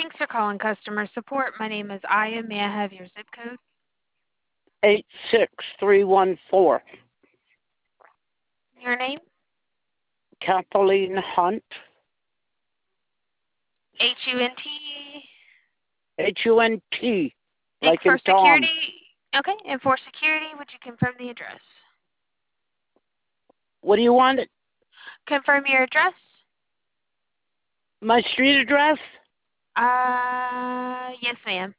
Thanks for calling customer support. My name is Aya. May I have your zip code? 86314. Your name? Kathleen Hunt. Hunt. Hunt. And Like for in Tom. security, okay. And for security, would you confirm the address? What do you want? Confirm your address? My street address? Yes, ma'am.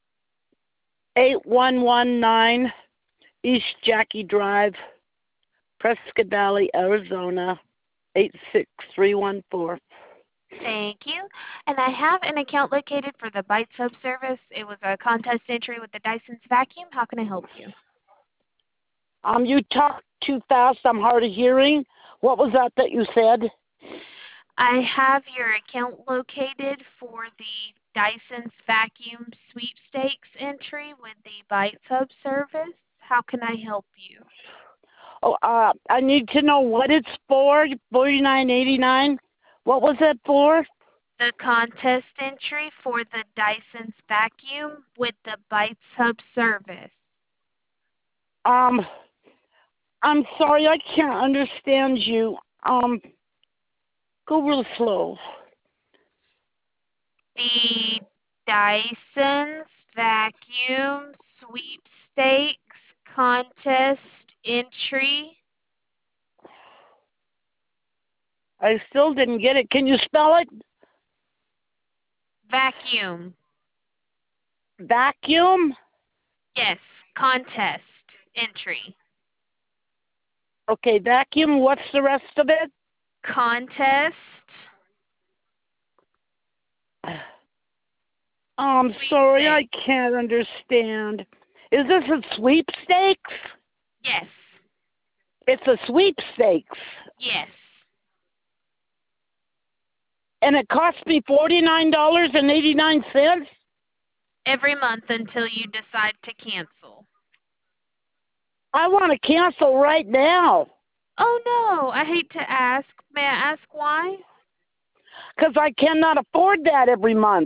8119 East Jackie Drive, Prescott Valley, Arizona, 86314. Thank you. And I have an account located for the Bite Sub service. It was a contest entry with the Dyson's vacuum. How can I help you? You talk too fast. I'm hard of hearing. What was that you said? I have your account located for the Dyson's vacuum sweepstakes entry with the Bite Sub service. How can I help you? Oh, I need to know what it's for. $49.89. What was that for? The contest entry for the Dyson's vacuum with the Bite Sub service. I'm sorry, I can't understand you. Go real slow. The Dyson's vacuum sweepstakes contest entry. I still didn't get it. Can you spell it? Vacuum. Vacuum? Yes, contest entry. Okay, vacuum. What's the rest of it? Contest. I'm sorry, I can't understand. Is this a sweepstakes? Yes. It's a sweepstakes. Yes. And it cost me $49.89? Every month until you decide to cancel. I want to cancel right now. Oh, no. I hate to ask. May I ask why? Because I cannot afford that every month.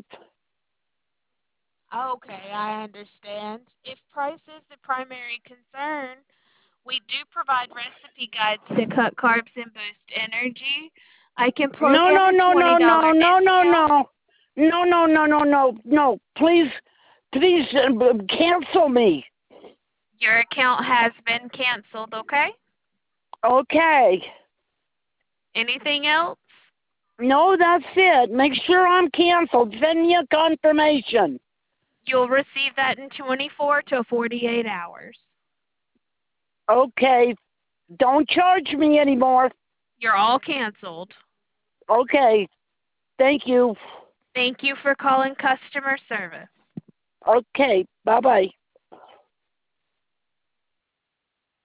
Okay, I understand. If price is the primary concern, we do provide recipe guides to cut carbs and boost energy. I can plug No, in no, a no, no, $20 no, no, no, discount. no. No, no, no, no, no, no. Please cancel me. Your account has been canceled, okay? Okay. Anything else? No, that's it. Make sure I'm canceled. Send me a confirmation. You'll receive that in 24 to 48 hours. Okay. Don't charge me anymore. You're all canceled. Okay. Thank you. Thank you for calling customer service. Okay. Bye-bye.